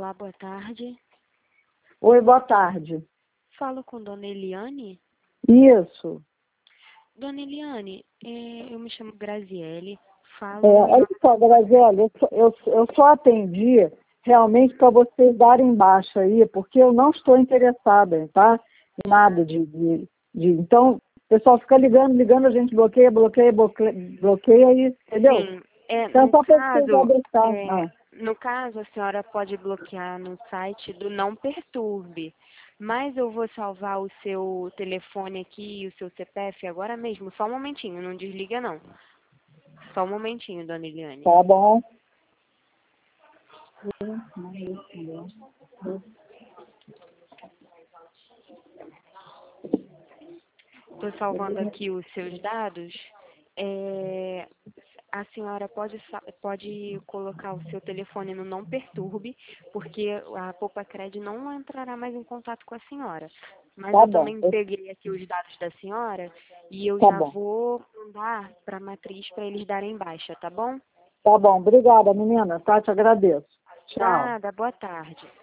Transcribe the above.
Olá, boa tarde. Oi, boa tarde. Falo com Dona Eliane. Isso. Dona Eliane, eu me chamo Graziele. Olha só, Graziela, eu só atendi realmente para vocês darem baixa aí, porque eu não estou interessada, tá? Em nada Então, o pessoal fica ligando, a gente bloqueia aí, entendeu? Sim, Então, só para vocês deixar. no caso, a senhora pode bloquear no site do Não Perturbe, mas eu vou salvar o seu telefone aqui e o seu CPF agora mesmo. Só um momentinho, não desliga não. Só um momentinho, Dona Eliane. Tá bom. Estou salvando aqui os seus dados. A senhora pode colocar o seu telefone no Não Perturbe, porque a Poupa-Cred não entrará mais em contato com a senhora. Mas Tá eu bom. também peguei aqui os dados da senhora e eu Tá já bom. vou mandar para a matriz para eles darem baixa, tá bom? Tá bom. Obrigada, menina. Tá? Te agradeço. Tchau. Nada, boa tarde.